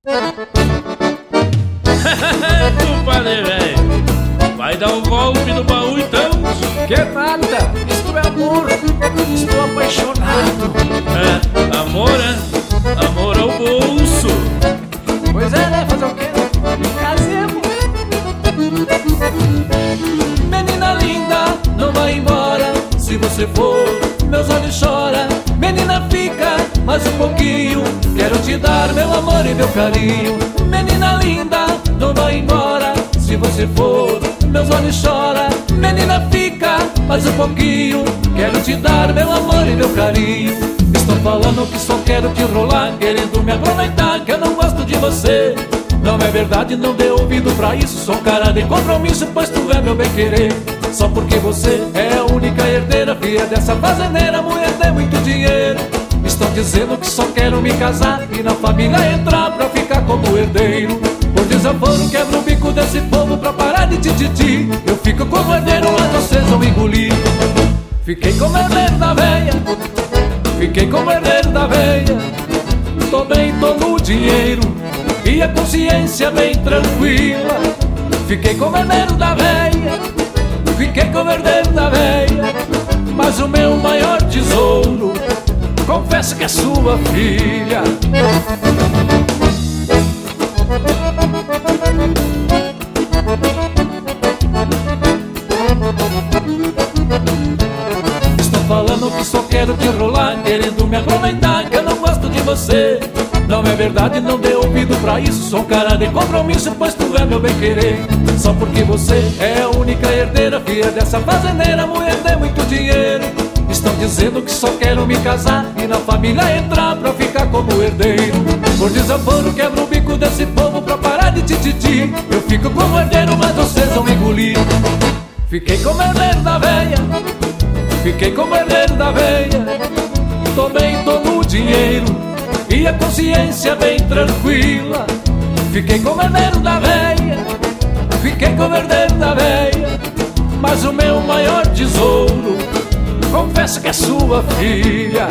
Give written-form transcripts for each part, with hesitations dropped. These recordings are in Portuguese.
Compadre velho, vai dar um golpe no baú então? Que nada, isto é amor, estou apaixonado. É, amor, amor ao bolso. Pois é, né, fazer o quê? Casemos. Menina linda, não vai embora. Se você for, meus olhos choram. Menina fica, mais um pouquinho. Quero te dar meu amor e meu carinho. Menina linda, não vai embora. Se você for, meus olhos choram. Menina fica, mais um pouquinho. Quero te dar meu amor e meu carinho. Estou falando que só quero te enrolar, querendo me aproveitar, que eu não gosto de você. Não é verdade, não dê ouvido pra isso. Sou um cara de compromisso, pois tu é meu bem-querer. Só porque você é a única herdeira, filha dessa fazendeira, mulher de muito dinheiro. Estão dizendo que só quero me casar e na família entrar pra ficar como herdeiro. Por desaforo quebro o bico desse povo pra parar de tititi. Eu fico como herdeiro, mas vocês vão engolir. Fiquei como herdeiro da veia, fiquei como herdeiro da veia. Tô bem, tô no dinheiro e a consciência bem tranquila. Fiquei como herdeiro da veia, fiquei como herdeiro da veia. Mas o meu maior tesouro, confesso que é sua filha. Estou falando que só quero te enrolar, querendo me aproveitar, que eu não gosto de você. Não é verdade, não dê ouvido pra isso. Sou um cara de compromisso, pois tu é meu bem-querer. Só porque você é a única herdeira, filha dessa fazendeira, mulher de muito dinheiro. Estão dizendo que só quero me casar e na família entrar pra ficar como herdeiro. Por desaforo quebro o bico desse povo pra parar de tititi. Eu fico como herdeiro, mas vocês vão me engolir. Fiquei como herdeiro da veia, fiquei como herdeiro da veia. Tô bem, tô no dinheiro e a consciência bem tranquila. Fiquei como herdeiro da veia, fiquei como herdeiro da veia. Mas o meu maior tesouro, confesso que é sua filha.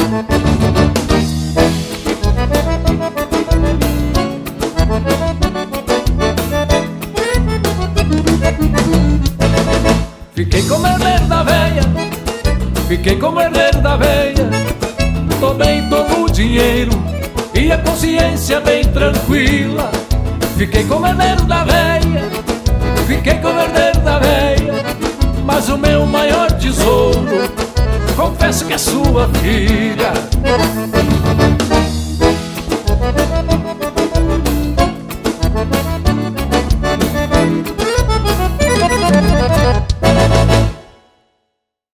Fiquei como herdeiro da veia, fiquei como herdeiro da veia. Tô bem, tô no dinheiro e a consciência bem tranquila. Fiquei como herdeiro da veia, fiquei como herdeiro da veia. Mas o meu maior tesouro, confesso que é sua filha.